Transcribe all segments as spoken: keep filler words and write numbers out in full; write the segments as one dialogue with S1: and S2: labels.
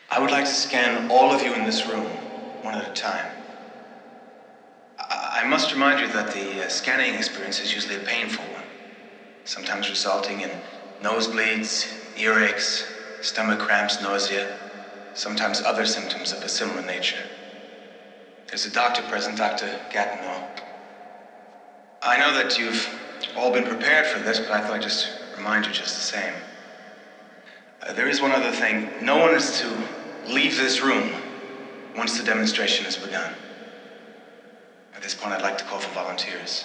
S1: I would like to scan all of you in this room, one at a time. I, I must remind you that the uh, scanning experience is usually a painful one, sometimes resulting in nosebleeds, earaches, stomach cramps, nausea, sometimes other symptoms of a similar nature. There's a doctor present, Doctor Gatineau. I know that you've all been prepared for this, but I thought I'd just remind you just the same. Uh, there is one other thing. No one is to leave this room once the demonstration has begun. At this point, I'd like to call for volunteers.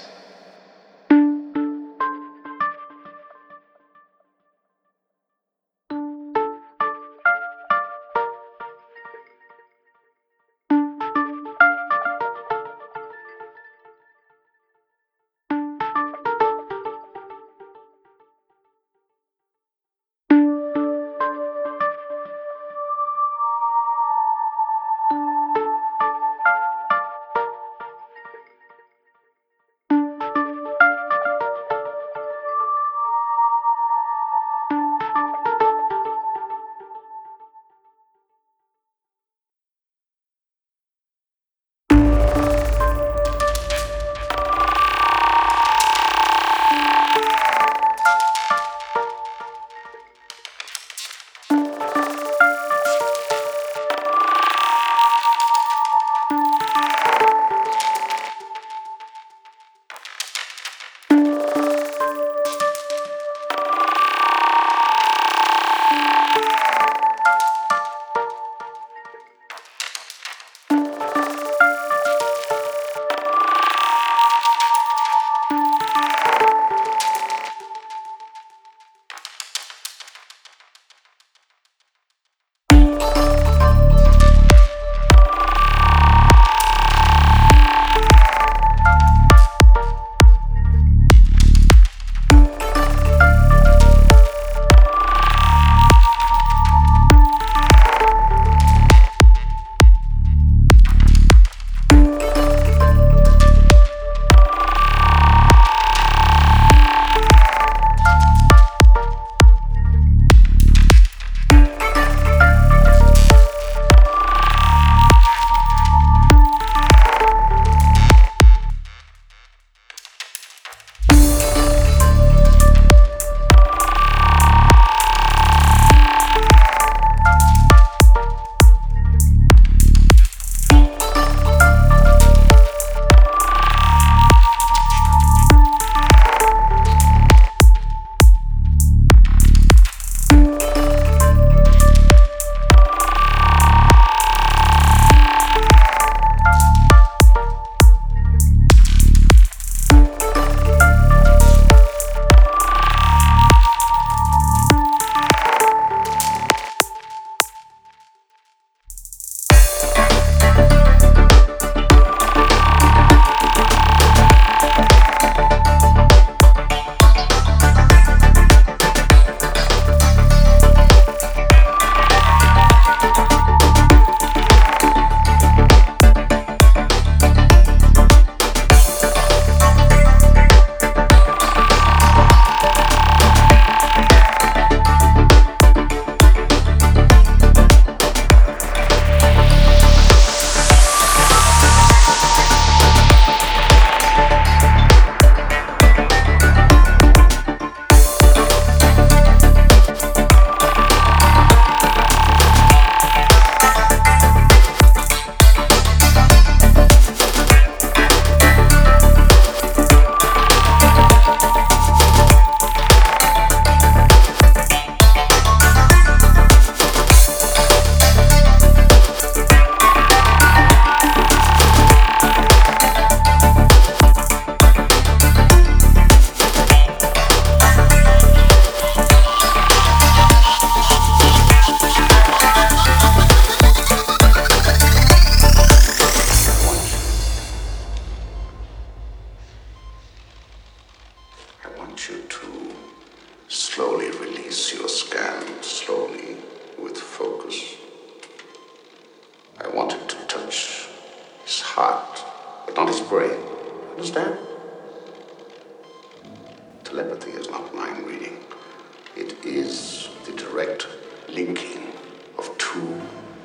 S2: It is the direct linking of two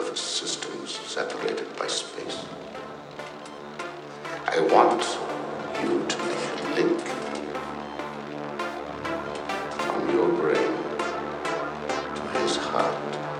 S2: nervous systems separated by space. I want you to make a link from your brain to his heart.